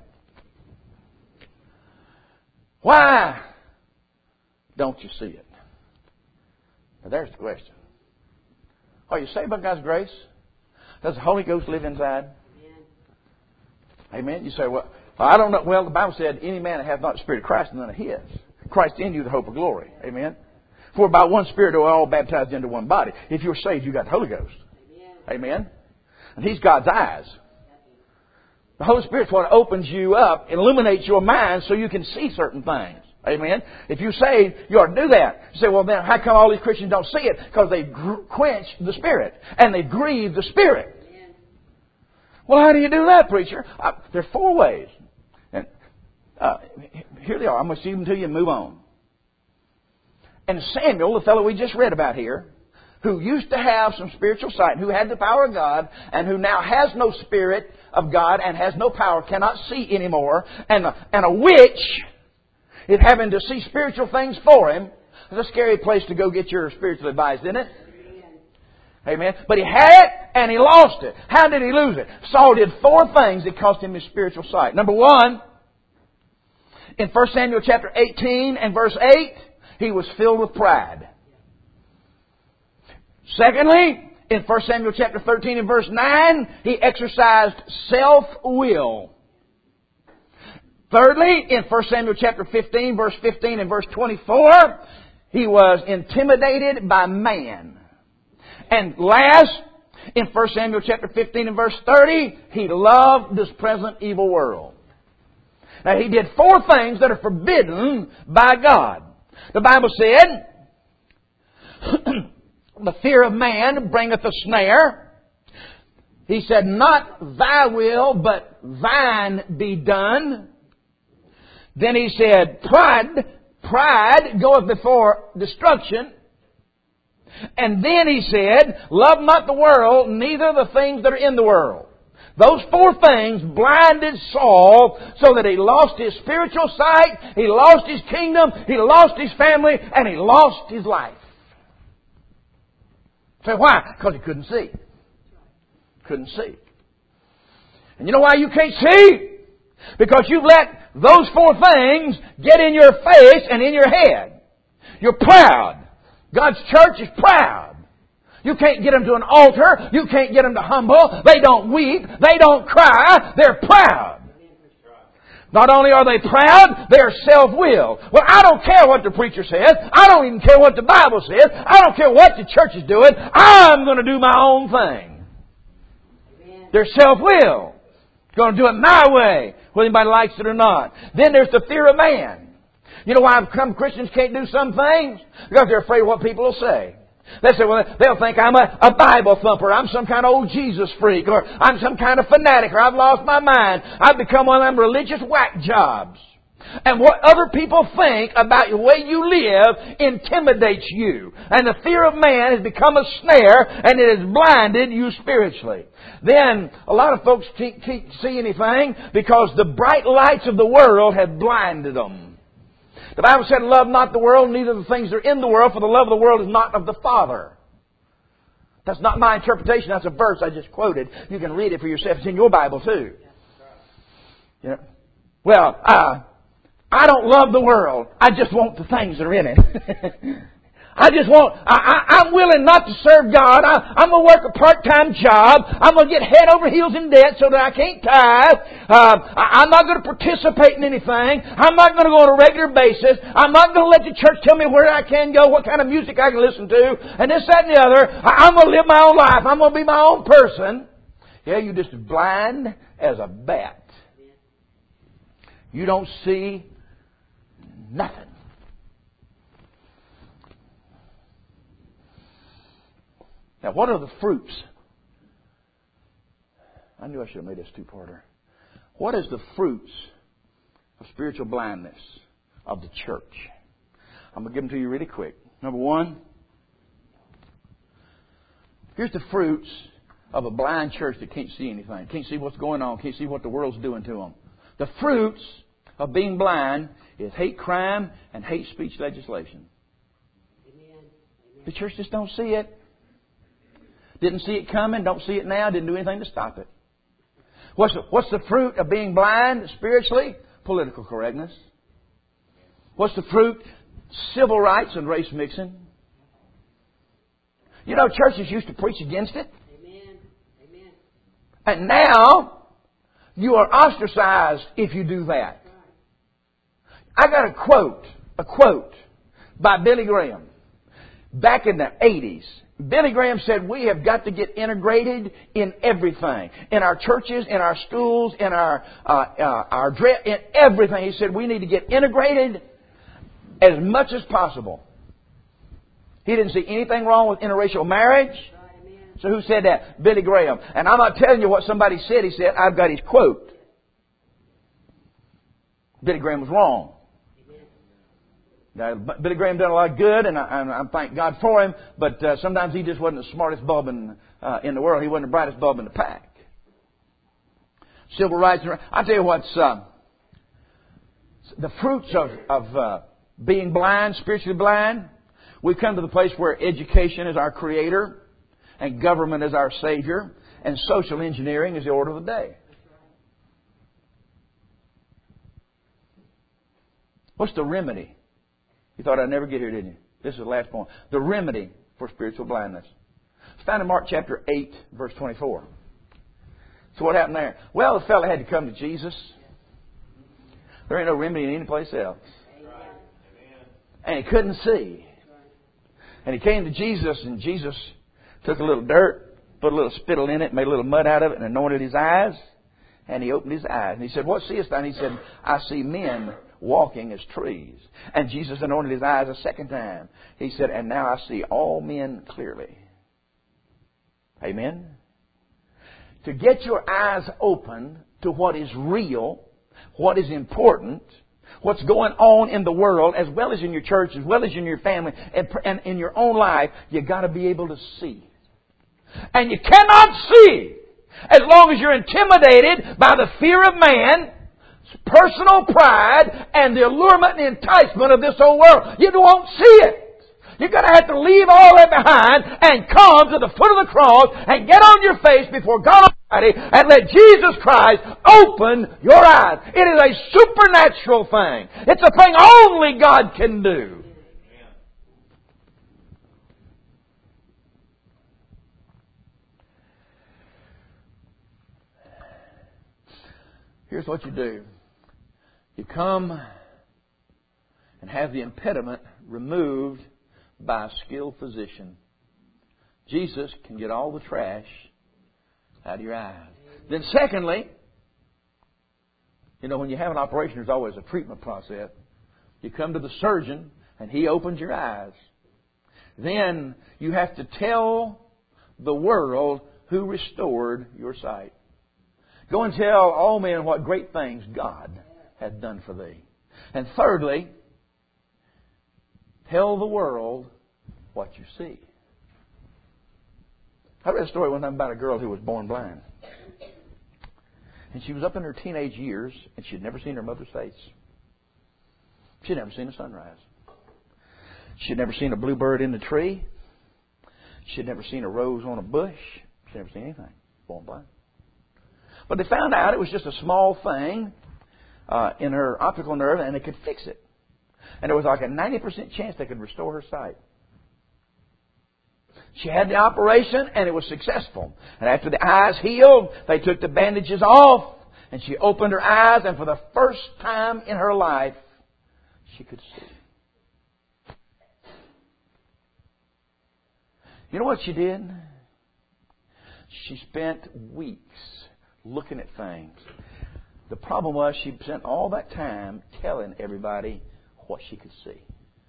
Why don't you see it? Now there's the question. Are you saved by God's grace? Does the Holy Ghost live inside? Amen. Amen. You say, well, I don't know. Well, the Bible said, any man that hath not the Spirit of Christ, none of his. Christ in you, the hope of glory. Amen. For by one Spirit are all baptized into one body. If you're saved, you got the Holy Ghost. Amen. Amen. And He's God's eyes. The Holy Spirit's what opens you up, illuminates your mind so you can see certain things. Amen. If you're saved, you ought to do that. You say, well, then how come all these Christians don't see it? Because they gr- quench the Spirit. And they grieve the Spirit. Amen. Well, how do you do that, preacher? Uh, there are four ways. And uh, here they are. I'm going to see them to you and move on. And Samuel, the fellow we just read about here, who used to have some spiritual sight, who had the power of God, and who now has no Spirit of God and has no power, cannot see anymore, and a, and a witch is having to see spiritual things for him. It's a scary place to go get your spiritual advice, isn't it? Amen. But he had it and he lost it. How did he lose it? Saul did four things that cost him his spiritual sight. Number one, in First Samuel chapter eighteen and verse eight, he was filled with pride. Secondly, in First Samuel chapter thirteen and verse nine, he exercised self-will. Thirdly, in First Samuel chapter fifteen, verse fifteen and verse twenty-four, he was intimidated by man. And last, in First Samuel chapter fifteen and verse thirty, he loved this present evil world. Now, he did four things that are forbidden by God. The Bible said, the fear of man bringeth a snare. He said, not thy will, but thine be done. Then he said, pride, pride goeth before destruction. And then he said, love not the world, neither the things that are in the world. Those four things blinded Saul so that he lost his spiritual sight, he lost his kingdom, he lost his family, and he lost his life. So why? Because he couldn't see. Couldn't see. And you know why you can't see? Because you've let those four things get in your face and in your head. You're proud. God's church is proud. You can't get them to an altar. You can't get them to humble. They don't weep. They don't cry. They're proud. Not only are they proud, they're self-willed. Well, I don't care what the preacher says. I don't even care what the Bible says. I don't care what the church is doing. I'm going to do my own thing. Amen. They're self-willed. Going to do it my way, whether anybody likes it or not. Then there's the fear of man. You know why some Christians can't do some things? Because they're afraid of what people will say. They say, well, they'll think I'm a, a Bible thumper. I'm some kind of old Jesus freak. Or I'm some kind of fanatic. Or I've lost my mind. I've become one of them religious whack jobs. And what other people think about the way you live intimidates you. And the fear of man has become a snare, and it has blinded you spiritually. Then, a lot of folks can't, can't see anything because the bright lights of the world have blinded them. The Bible said, love not the world, neither the things that are in the world, for the love of the world is not of the Father. That's not my interpretation. That's a verse I just quoted. You can read it for yourself. It's in your Bible too. You know? Well, uh, I don't love the world. I just want the things that are in it. I just want, I, I, I'm willing not to serve God. I, I'm going to work a part-time job. I'm going to get head over heels in debt so that I can't tithe. Uh, I, I'm not going to participate in anything. I'm not going to go on a regular basis. I'm not going to let the church tell me where I can go, what kind of music I can listen to, and this, that, and the other. I, I'm going to live my own life. I'm going to be my own person. Yeah, you're just blind as a bat. You don't see nothing. Now, what are the fruits? I knew I should have made this two-parter. What is the fruits of spiritual blindness of the church? I'm going to give them to you really quick. Number one, here's the fruits of a blind church that can't see anything, can't see what's going on, can't see what the world's doing to them. The fruits of being blind is hate crime and hate speech legislation. Amen. The church just don't see it. Didn't see it coming, don't see it now, didn't do anything to stop it. What's the, what's the fruit of being blind spiritually? Political correctness. What's the fruit? Civil rights and race mixing. You know, churches used to preach against it. Amen. Amen. And now, you are ostracized if you do that. I got a quote, a quote by Billy Graham. Back in the eighties, Billy Graham said, we have got to get integrated in everything. In our churches, in our schools, in our uh, uh, our dress, in everything. He said, we need to get integrated as much as possible. He didn't see anything wrong with interracial marriage. So who said that? Billy Graham. And I'm not telling you what somebody said. He said, I've got his quote. Billy Graham was wrong. Now, Billy Graham done a lot of good, and I, I thank God for him. But uh, sometimes he just wasn't the smartest bulb in, uh, in the world. He wasn't the brightest bulb in the pack. Civil rights. I tell you what's uh, the fruits of, of uh, being blind, spiritually blind. We've come to the place where education is our creator, and government is our savior, and social engineering is the order of the day. What's the remedy? You thought I'd never get here, didn't you? This is the last point. The remedy for spiritual blindness. It's found in Mark chapter eight, verse twenty-four. So what happened there? Well, the fellow had to come to Jesus. There ain't no remedy in any place else. And he couldn't see. And he came to Jesus, and Jesus took a little dirt, put a little spittle in it, made a little mud out of it, and anointed his eyes. And he opened his eyes. And he said, what seest thou? And he said, I see men walking as trees. And Jesus anointed his eyes a second time. He said, and now I see all men clearly. Amen? To get your eyes open to what is real, what is important, what's going on in the world, as well as in your church, as well as in your family, and, and in your own life, you've got to be able to see. And you cannot see as long as you're intimidated by the fear of man, personal pride, and the allurement and enticement of this old world. You won't see it. You're going to have to leave all that behind and come to the foot of the cross and get on your face before God Almighty and let Jesus Christ open your eyes. It is a supernatural thing. It's a thing only God can do. Here's what you do. You come and have the impediment removed by a skilled physician. Jesus can get all the trash out of your eyes. Then secondly, you know, when you have an operation, there's always a treatment process. You come to the surgeon and he opens your eyes. Then you have to tell the world who restored your sight. Go and tell all men what great things God hath done for thee. And thirdly, tell the world what you see. I read a story one time about a girl who was born blind. And she was up in her teenage years, and she had never seen her mother's face. She had never seen a sunrise. She had never seen a bluebird in the tree. She had never seen a rose on a bush. She had never seen anything. Born blind. But they found out it was just a small thing uh, in her optical nerve, and they could fix it. And there was like a ninety percent chance they could restore her sight. She had the operation, and it was successful. And after the eyes healed, they took the bandages off, and she opened her eyes, and for the first time in her life, she could see. You know what she did? She spent weeks looking at things. The problem was she spent all that time telling everybody what she could see.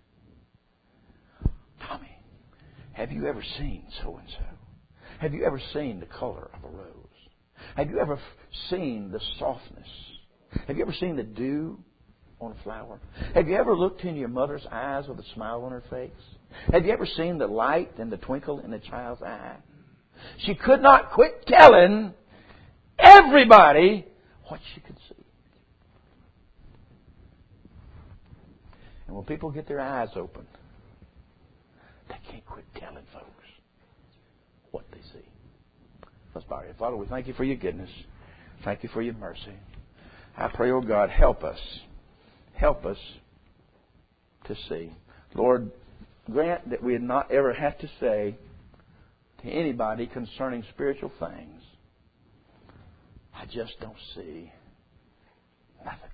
Tommy, have you ever seen so-and-so? Have you ever seen the color of a rose? Have you ever seen the softness? Have you ever seen the dew on a flower? Have you ever looked in your mother's eyes with a smile on her face? Have you ever seen the light and the twinkle in a child's eye? She could not quit telling everybody what she could see. And when people get their eyes open, they can't quit telling folks what they see. Let's bow our heads. Father, we thank you for your goodness. Thank you for your mercy. I pray, oh God, help us. Help us to see. Lord, grant that we had not ever had to say to anybody concerning spiritual things, I just don't see nothing.